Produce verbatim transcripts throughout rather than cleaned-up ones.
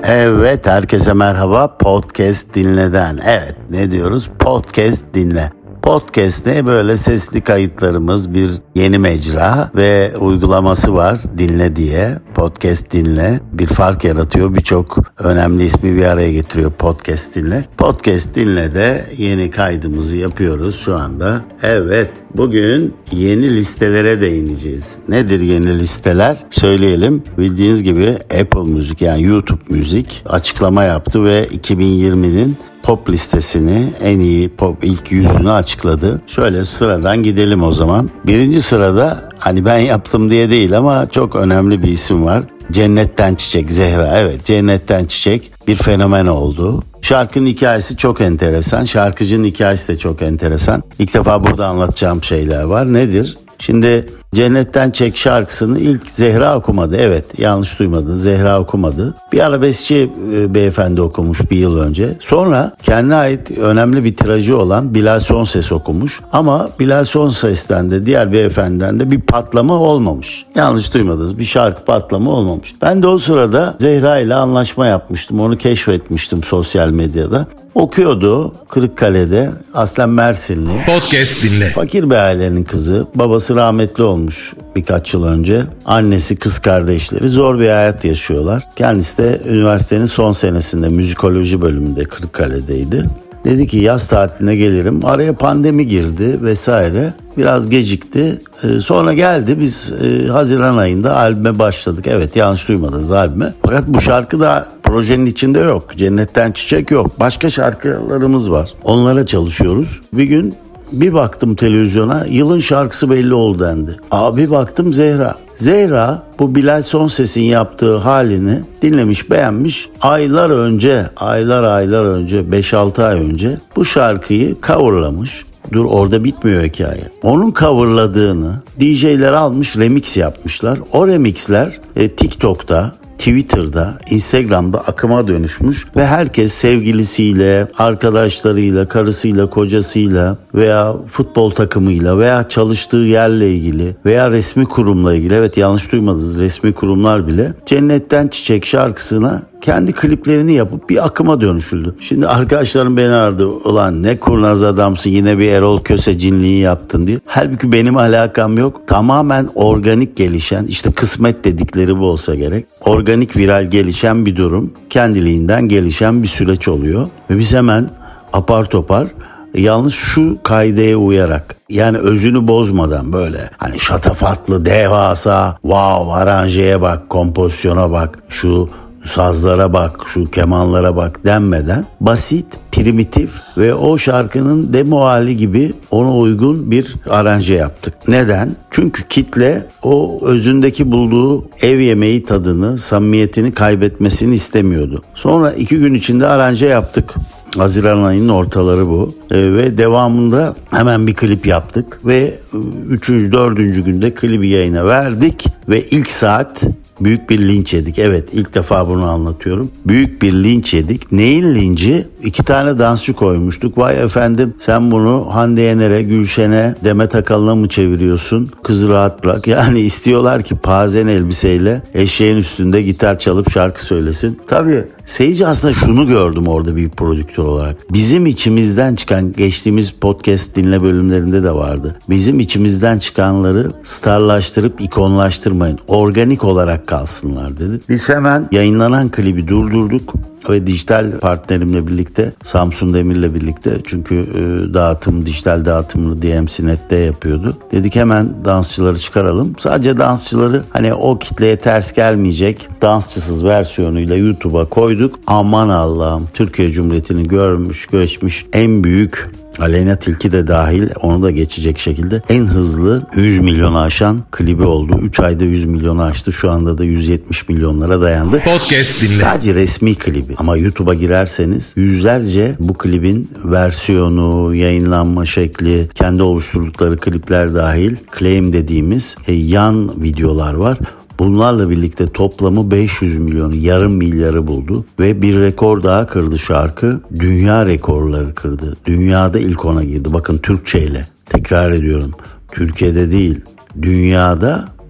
Evet, herkese merhaba. Podcast Dinle'den. Evet, ne diyoruz? Podcast Dinle. Podcast ne? Böyle sesli kayıtlarımız, bir yeni mecra ve uygulaması var, Dinle diye. Podcast Dinle bir fark yaratıyor. Birçok önemli ismi bir araya getiriyor Podcast Dinle. Podcast Dinle'de yeni kaydımızı yapıyoruz şu anda. Evet, bugün yeni listelere değineceğiz. Nedir yeni listeler? Söyleyelim. Bildiğiniz gibi Apple Müzik, yani YouTube Müzik açıklama yaptı ve iki bin yirminin pop listesini, en iyi pop ilk yüzünü açıkladı. Şöyle sıradan gidelim o zaman. Birinci sırada, hani ben yaptım diye değil ama çok önemli bir isim var. Cennetten Çiçek, Zehra. Evet, Cennetten Çiçek bir fenomen oldu. Şarkının hikayesi çok enteresan. Şarkıcının hikayesi de çok enteresan. İlk defa burada anlatacağım şeyler var. Nedir? Şimdi Cennetten Çiçek şarkısını ilk Zehra okumadı. Evet, yanlış duymadın, Zehra okumadı. Bir arabeskçi e, beyefendi okumuş bir yıl önce. Sonra kendine ait önemli bir tirajı olan Bilal Sonses okumuş. Ama Bilal Sonses'ten de diğer beyefendiden de bir patlama olmamış. Yanlış duymadınız, bir şarkı patlama olmamış. Ben de o sırada Zehra ile anlaşma yapmıştım. Onu keşfetmiştim sosyal medyada. Okuyordu Kırıkkale'de, aslen Mersinli. Podcast Dinle. Fakir bir ailenin kızı. Babası rahmetli olmuş birkaç yıl önce. Annesi, kız kardeşleri zor bir hayat yaşıyorlar. Kendisi de üniversitenin son senesinde müzikoloji bölümünde Kırıkkale'deydi. Dedi ki yaz tatiline gelirim. Araya pandemi girdi vesaire. Biraz gecikti. Ee, sonra geldi. Biz e, Haziran ayında albüme başladık. Evet, yanlış duymadınız, albüme. Fakat bu şarkı da projenin içinde yok. Cennetten Çiçek yok. Başka şarkılarımız var. Onlara çalışıyoruz. Bir gün bir baktım televizyona, yılın şarkısı belli oldu dendi. Abi baktım Zehra. Zehra bu Bilal Sonses'in yaptığı halini dinlemiş, beğenmiş. Aylar önce, aylar aylar önce, beş altı ay önce bu şarkıyı coverlamış. Dur, orada bitmiyor hikaye. Onun coverladığını D J'ler almış, remix yapmışlar. O remixler e, TikTok'ta, Twitter'da, Instagram'da akıma dönüşmüş ve herkes sevgilisiyle, arkadaşlarıyla, karısıyla, kocasıyla veya futbol takımıyla veya çalıştığı yerle ilgili veya resmi kurumla ilgili, evet yanlış duymadınız, resmi kurumlar bile Cennetten Çiçek şarkısına kendi kliplerini yapıp bir akıma dönüşüldü. Şimdi arkadaşlarım beni aradı. Ulan ne kurnaz adamsın, yine bir Erol Köse cinliği yaptın diye. Halbuki benim alakam yok. Tamamen organik gelişen, işte kısmet dedikleri bu olsa gerek. Organik, viral gelişen bir durum. Kendiliğinden gelişen bir süreç oluyor. Ve biz hemen apar topar, yalnız şu kaideye uyarak, yani özünü bozmadan, böyle hani şatafatlı, devasa, wow, aranjeye bak, kompozisyona bak, şu sazlara bak, şu kemanlara bak denmeden basit, primitif ve o şarkının demo hali gibi ona uygun bir aranje yaptık. Neden? Çünkü kitle o özündeki bulduğu ev yemeği tadını, samimiyetini kaybetmesini istemiyordu. Sonra iki gün içinde aranje yaptık. Haziran ayının ortaları bu. Ee, ve devamında hemen bir klip yaptık ve üçüncü, dördüncü günde klibi yayına verdik ve ilk saat büyük bir linç yedik. Evet, ilk defa bunu anlatıyorum. Büyük bir linç yedik. Neyin linci? İki tane dansçı koymuştuk. Vay efendim, sen bunu Hande Yener'e, Gülşen'e, Demet Akalın'a mı çeviriyorsun? Kızı rahat bırak. Yani istiyorlar ki pazen elbiseyle eşeğin üstünde gitar çalıp şarkı söylesin. Tabii seyirci, aslında şunu gördüm orada bir prodüktör olarak. Bizim içimizden çıkan, geçtiğimiz podcast dinle bölümlerinde de vardı. Bizim içimizden çıkanları starlaştırıp ikonlaştırmayın. Organik olarak kalsınlar dedi. Biz hemen yayınlanan klibi durdurduk ve dijital partnerimle birlikte, Samsun Demir'le birlikte, çünkü e, dağıtım, dijital dağıtımını D M C Net'te yapıyordu. Dedik hemen dansçıları çıkaralım. Sadece dansçıları, hani o kitleye ters gelmeyecek dansçısız versiyonuyla YouTube'a koyduk. Aman Allah'ım, Türkiye Cumhuriyeti'ni görmüş, geçmiş en büyük, Aleyna Tilki de dahil, onu da geçecek şekilde en hızlı yüz milyonu aşan klibi oldu. üç ayda yüz milyonu aştı. Şu anda da yüz yetmiş milyonlara dayandı. Podcast Dinle. Sadece resmi klibi. Ama YouTube'a girerseniz yüzlerce bu klibin versiyonu, yayınlanma şekli, kendi oluşturdukları klipler dahil claim dediğimiz e, yan videolar var. Bunlarla birlikte toplamı beş yüz milyonu, yarım milyarı buldu ve bir rekor daha kırdı şarkı. Dünya rekorları kırdı. Dünyada ilk ona girdi. Bakın, Türkçeyle. Tekrar ediyorum. Türkiye'de değil, dünyada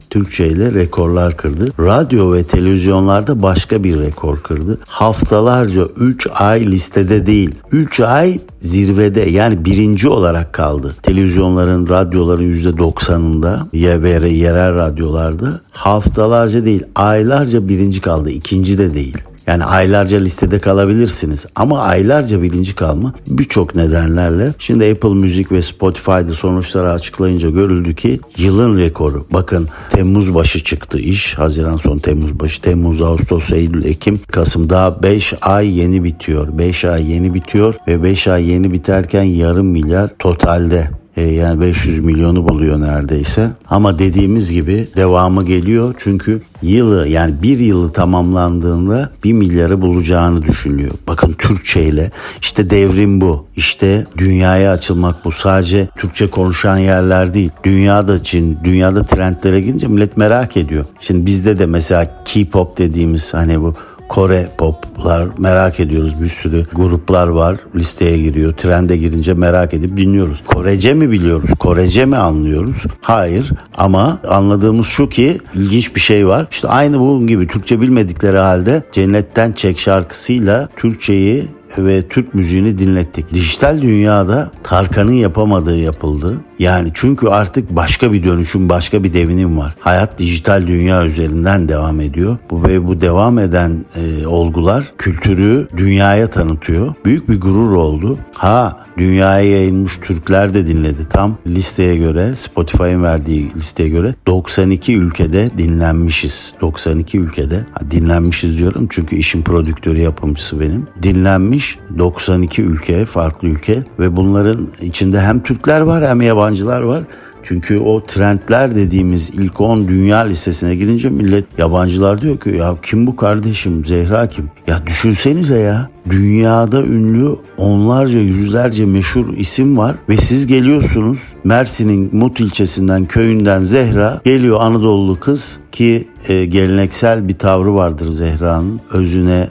Türkçe ile rekorlar kırdı. Radyo ve televizyonlarda başka bir rekor kırdı. Haftalarca üç ay listede değil, üç ay zirvede, yani birinci olarak kaldı. Televizyonların, radyoların yüzde doksanında, yerel radyolarda haftalarca değil, aylarca birinci kaldı. İkinci de değil. Yani aylarca listede kalabilirsiniz ama aylarca birinci kalma birçok nedenlerle. Şimdi Apple Müzik ve Spotify'da sonuçları açıklayınca görüldü ki yılın rekoru. Bakın, Temmuz başı çıktı iş. Haziran sonu Temmuz başı. Temmuz, Ağustos, Eylül, Ekim, Kasım, daha beş ay yeni bitiyor. beş ay yeni bitiyor ve beş ay yeni biterken yarım milyar totalde. Yani beş yüz milyonu buluyor neredeyse. Ama dediğimiz gibi devamı geliyor. Çünkü yılı, yani bir yılı tamamlandığında bir milyarı bulacağını düşünüyor. Bakın, Türkçe ile işte devrim bu. İşte dünyaya açılmak bu. Sadece Türkçe konuşan yerler değil. Dünyada için, dünyada trendlere girince millet merak ediyor. Şimdi bizde de mesela K-pop dediğimiz, hani bu Kore poplar merak ediyoruz. Bir sürü gruplar var, listeye giriyor. Trende girince merak edip dinliyoruz. Korece mi biliyoruz? Korece mi anlıyoruz? Hayır, ama anladığımız şu ki ilginç bir şey var. İşte aynı bunun gibi Türkçe bilmedikleri halde Cennetten Çek şarkısıyla Türkçeyi ve Türk müziğini dinlettik. Dijital dünyada Tarkan'ın yapamadığı yapıldı. Yani çünkü artık başka bir dönüşüm, başka bir devinim var. Hayat dijital dünya üzerinden devam ediyor. Bu ve bu devam eden e, olgular kültürü dünyaya tanıtıyor. Büyük bir gurur oldu. Ha, dünyaya yayılmış Türkler de dinledi. Tam listeye göre, Spotify'ın verdiği listeye göre doksan iki ülkede dinlenmişiz. doksan iki ülkede. Ha, dinlenmişiz diyorum çünkü işin prodüktörü, yapımcısı benim. Dinlenmiş doksan iki ülke, farklı ülke ve bunların içinde hem Türkler var hem yabancılar var. Çünkü o trendler dediğimiz ilk on dünya listesine girince millet, yabancılar diyor ki ya kim bu kardeşim, Zehra kim? Ya düşünsenize ya, dünyada ünlü onlarca, yüzlerce meşhur isim var ve siz geliyorsunuz Mersin'in Mut ilçesinden, köyünden Zehra geliyor, Anadolu kız ki e, geleneksel bir tavrı vardır Zehra'nın, özüne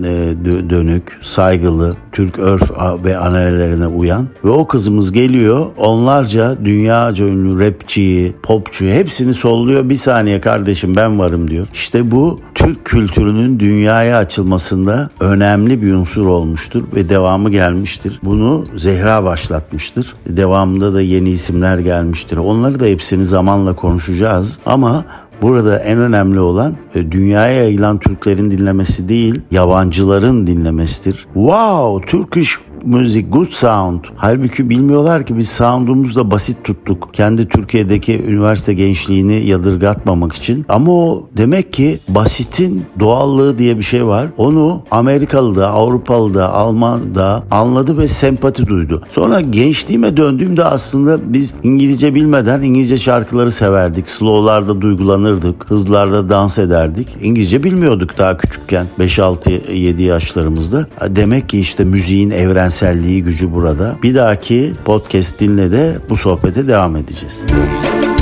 dönük, saygılı, Türk örf ve ananelerine uyan ve o kızımız geliyor, onlarca dünyaca ünlü rapçiyi, popçuyu hepsini solluyor. Bir saniye kardeşim, ben varım diyor. İşte bu Türk kültürünün dünyaya açılmasında önemli bir unsur olmuştur ve devamı gelmiştir. Bunu Zehra başlatmıştır. Devamında da yeni isimler gelmiştir. Onları da hepsini zamanla konuşacağız ama burada en önemli olan dünyaya yayılan Türklerin dinlemesi değil, yabancıların dinlemesidir. Wow, Turkish music, good sound. Halbuki bilmiyorlar ki biz sound'umuzu da basit tuttuk. Kendi Türkiye'deki üniversite gençliğini yadırgatmamak için. Ama o demek ki basitin doğallığı diye bir şey var. Onu Amerikalı da, Avrupalı da, Alman da anladı ve sempati duydu. Sonra gençliğime döndüğümde aslında biz İngilizce bilmeden İngilizce şarkıları severdik. Slow'larda duygulanırdık. Hızlarda dans ederdik. İngilizce bilmiyorduk daha küçükken. beş altı yedi yaşlarımızda. Demek ki işte müziğin evrenselliği, gücü burada. Bir dahaki podcast dinle de bu sohbete devam edeceğiz.